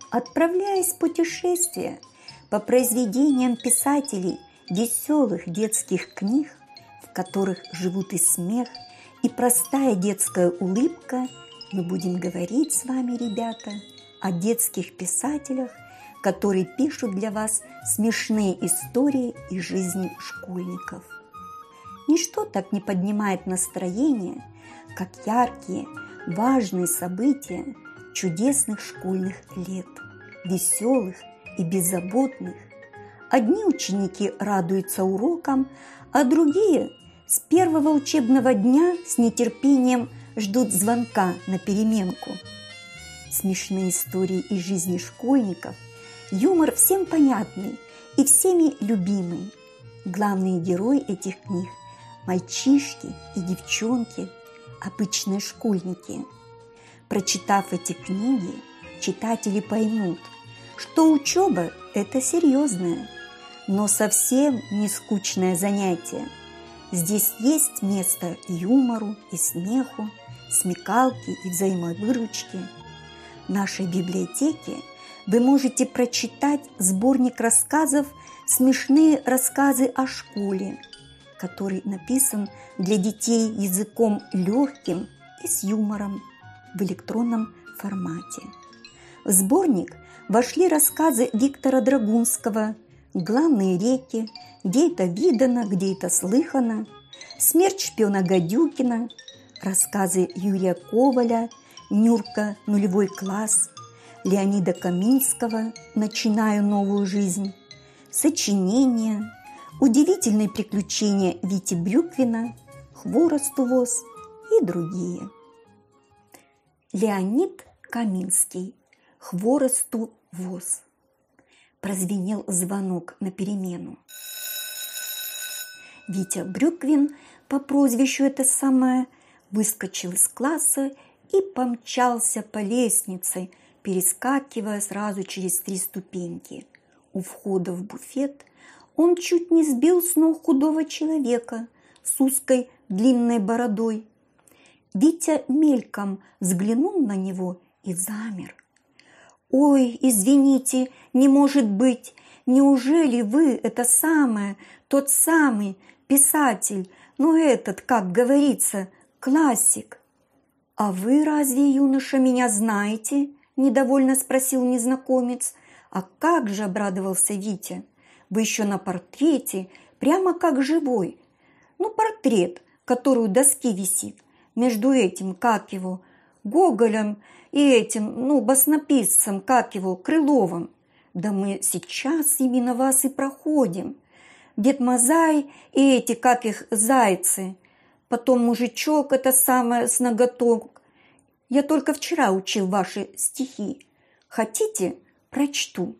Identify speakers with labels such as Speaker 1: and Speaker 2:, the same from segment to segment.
Speaker 1: Отправляясь в путешествие по произведениям писателей веселых детских книг, в которых живут и смех, и простая детская улыбка, мы будем говорить с вами, ребята, о детских писателях, которые пишут для вас смешные истории из жизни школьников. Ничто так не поднимает настроение, как яркие, важные события чудесных школьных лет, веселых и беззаботных. Одни ученики радуются урокам, а другие с первого учебного дня с нетерпением ждут звонка на переменку. Смешные истории из жизни школьников, юмор всем понятный и всеми любимый. Главные герои этих книг – мальчишки и девчонки, обычные школьники. Прочитав эти книги, читатели поймут, что учеба – это серьезное, но совсем не скучное занятие. Здесь есть место юмору и смеху, смекалке и взаимовыручке. В нашей библиотеке вы можете прочитать сборник рассказов «Смешные рассказы о школе», который написан для детей языком легким и с юмором в электронном формате. В сборник вошли рассказы Виктора Драгунского «Главные реки», «Где это видано, где это слыхано», «Смерть шпиона Гадюкина», рассказы Юрия Коваля «Нюрка. Нулевой класс», Леонида Каминского «Начинаю новую жизнь», сочинения, удивительные приключения Вити Брюквина, «Хворосту воз» и другие. Леонид Каминский, «Хворосту воз». Прозвенел звонок на перемену. Витя Брюквин по прозвищу это самое выскочил из класса и помчался по лестнице, перескакивая сразу через 3 ступеньки. У входа в буфет он чуть не сбил с ног худого человека с узкой длинной бородой. Витя мельком взглянул на него и замер. «Ой, извините, не может быть! Неужели вы это самое, тот самый писатель, но этот, как говорится, классик?» «А вы разве, юноша, меня знаете?» – недовольно спросил незнакомец. «А как же!» – обрадовался Витя. «Вы еще на портрете, прямо как живой. Ну, портрет, который у доски висит. Между этим, как его, Гоголем и этим, баснописцем, как его, Крыловым. Да мы сейчас именно вас и проходим. Дед Мазай и эти, как их, зайцы. Потом мужичок это самое с ноготок. Я только вчера учил ваши стихи. Хотите, прочту?»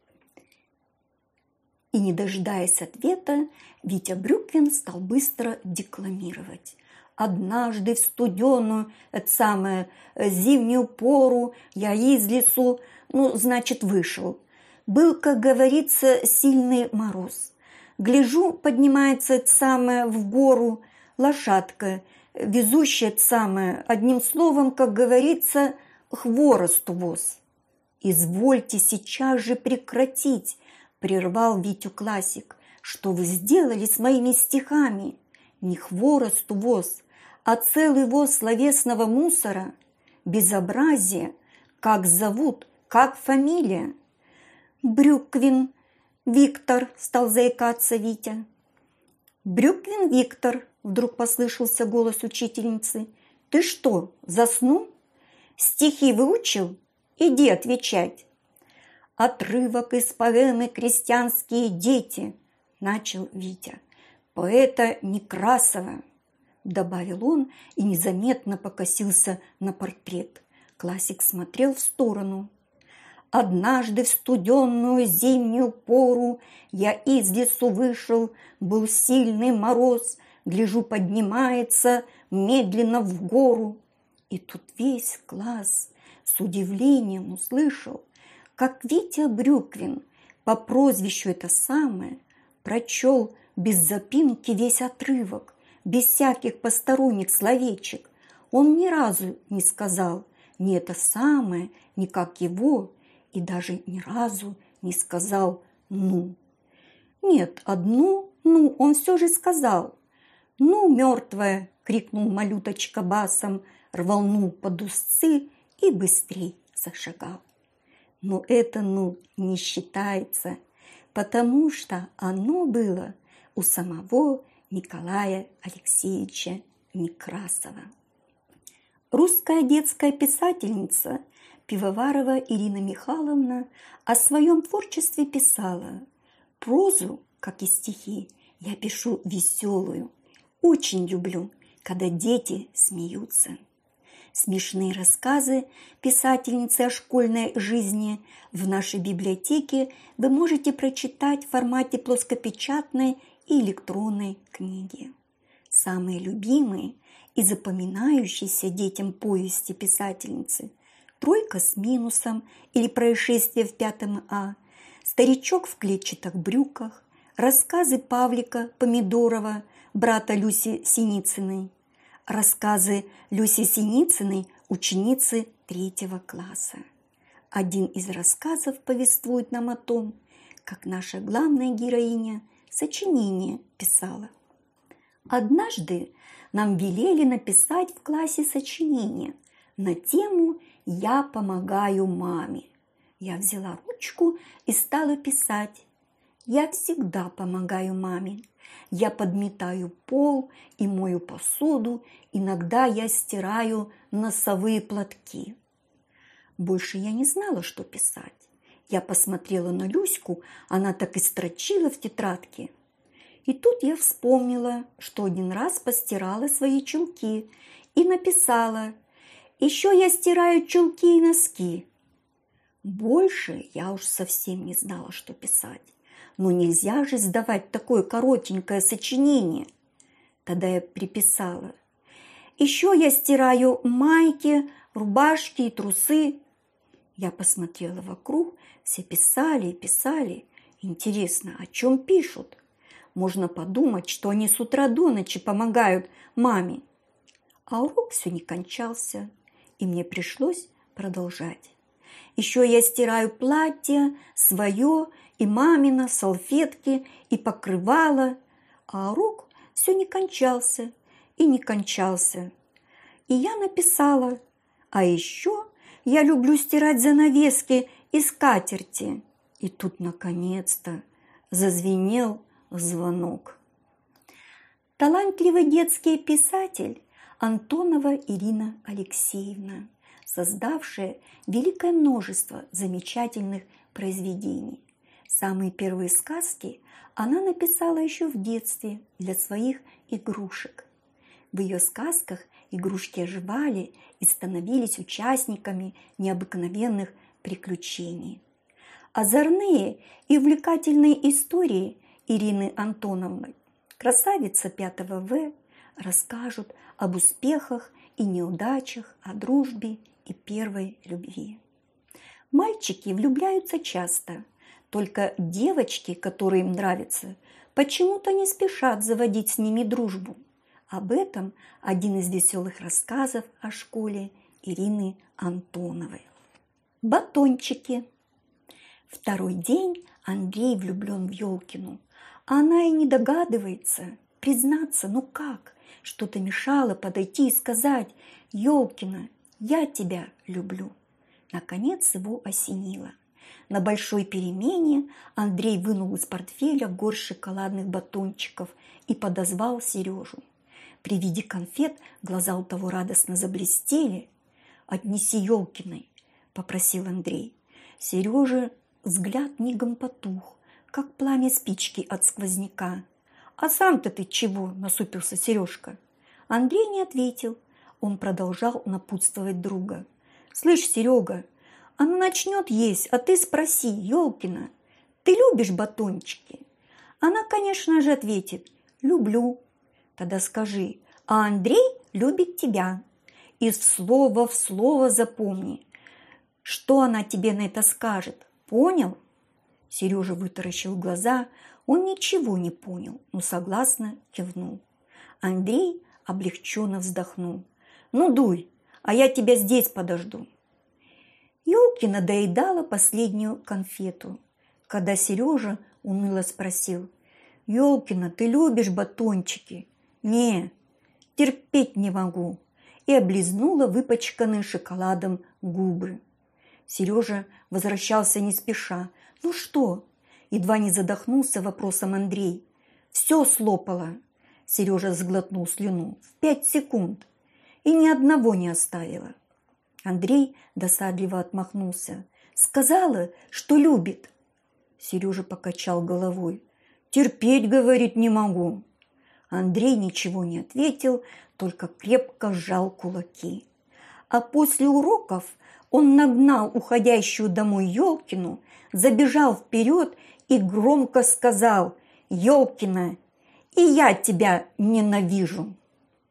Speaker 1: И, не дожидаясь ответа, Витя Брюквин стал быстро декламировать. «Однажды в студеную, зимнюю пору я из лесу, вышел. Был, как говорится, сильный мороз. Гляжу, поднимается в гору лошадка, везущая одним словом, как говорится, хворосту воз». «Извольте сейчас же прекратить», – прервал Витю классик. «Что вы сделали с моими стихами? Не хворосту воз, а целый воз словесного мусора. Безобразие. Как зовут, как фамилия?» «Брюквин Виктор», – стал заикаться Витя. «Брюквин Виктор», – вдруг послышался голос учительницы. «Ты что, заснул? Стихи выучил? Иди отвечать». «Отрывок из поэмы «Крестьянские дети», – начал Витя. «Поэта Некрасова», – добавил он и незаметно покосился на портрет. Классик смотрел в сторону. «Однажды в студенную зимнюю пору я из лесу вышел, был сильный мороз, гляжу, поднимается медленно в гору». И тут весь класс с удивлением услышал, как Витя Брюквин по прозвищу это самое прочел без запинки весь отрывок, без всяких посторонних словечек. Он ни разу не сказал ни это самое, ни как его, и даже ни разу не сказал «ну». Нет, одну «ну» он все же сказал. «Ну, мертвая!» – крикнул малюточка басом, рванул под узцы и быстрей зашагал. Но это «ну» не считается, потому что оно было у самого Николая Алексеевича Некрасова. Русская детская писательница Пивоварова Ирина Михайловна о своем творчестве писала: «Прозу, как и стихи, я пишу веселую. Очень люблю, когда дети смеются». Смешные рассказы писательницы о школьной жизни в нашей библиотеке вы можете прочитать в формате плоскопечатной и электронной книги. Самые любимые и запоминающиеся детям повести писательницы «Тройка с минусом» или «Происшествие в 5 А», «Старичок в клетчатых брюках», рассказы Павлика Помидорова, брата Люси Синицыной, рассказы Люси Синицыной, ученицы 3 класса. Один из рассказов повествует нам о том, как наша главная героиня сочинение писала. Однажды нам велели написать в классе сочинение на тему «Я помогаю маме». Я взяла ручку и стала писать. Я всегда помогаю маме. Я подметаю пол и мою посуду, иногда я стираю носовые платки. Больше я не знала, что писать. Я посмотрела на Люську, она так и строчила в тетрадке. И тут я вспомнила, что один раз постирала свои чулки и написала: «Еще я стираю чулки и носки». Больше я уж совсем не знала, что писать. Но нельзя же сдавать такое коротенькое сочинение. Тогда я приписала: «Еще я стираю майки, рубашки и трусы». Я посмотрела вокруг, все писали и писали. Интересно, о чем пишут? Можно подумать, что они с утра до ночи помогают маме. А урок все не кончался, и мне пришлось продолжать. Еще я стираю платье, свое и мамино, салфетки и покрывало, а урок все не кончался и не кончался. И я написала: «А еще я люблю стирать занавески и скатерти». И тут, наконец-то, зазвенел звонок. Талантливый детский писатель Антонова Ирина Алексеевна, создавшая великое множество замечательных произведений. Самые первые сказки она написала еще в детстве для своих игрушек. В ее сказках игрушки оживали и становились участниками необыкновенных приключений. Озорные и увлекательные истории Ирины Антоновны, красавица 5 В, расскажут об успехах и неудачах, о дружбе и первой любви. Мальчики влюбляются часто, только девочки, которые им нравятся, почему-то не спешат заводить с ними дружбу. Об этом один из веселых рассказов о школе Ирины Антоновой. Батончики. Второй день Андрей влюблен в Ёлкину. Она и не догадывается. Признаться, ну как? Что-то мешало подойти и сказать: «Ёлкина, я тебя люблю». Наконец его осенило. На большой перемене Андрей вынул из портфеля горсть шоколадных батончиков и подозвал Сережу. При виде конфет глаза у того радостно заблестели. «Отнеси Ёлкиной», – попросил Андрей. Сережа взгляд мигом потух, как пламя спички от сквозняка. «А сам-то ты чего?» – насупился Сережка. Андрей не ответил. Он продолжал напутствовать друга. «Слышь, Серега, она начнет есть, а ты спроси, Ёлкина, ты любишь батончики?» Она, конечно же, ответит: «Люблю». Тогда скажи: «А Андрей любит тебя». И слово в слово запомни, что она тебе на это скажет. Понял? Сережа вытаращил глаза. Он ничего не понял, но согласно кивнул. Андрей облегченно вздохнул. «Ну, дуй, а я тебя здесь подожду». Ёлкина доедала последнюю конфету, когда Сережа уныло спросил: «Ёлкина, ты любишь батончики?» «Не, терпеть не могу», и облизнула выпачканные шоколадом губы. Сережа возвращался не спеша. «Ну что?» – едва не задохнулся вопросом Андрей. «Все слопала». Сережа сглотнул слюну. «В 5 секунд. И ни одного не оставила». Андрей досадливо отмахнулся. «Сказала, что любит». Сережа покачал головой. «Терпеть, говорит, не могу». Андрей ничего не ответил, только крепко сжал кулаки. А после уроков он нагнал уходящую домой Ёлкину, забежал вперед и громко сказал: «Ёлкина, и я тебя ненавижу».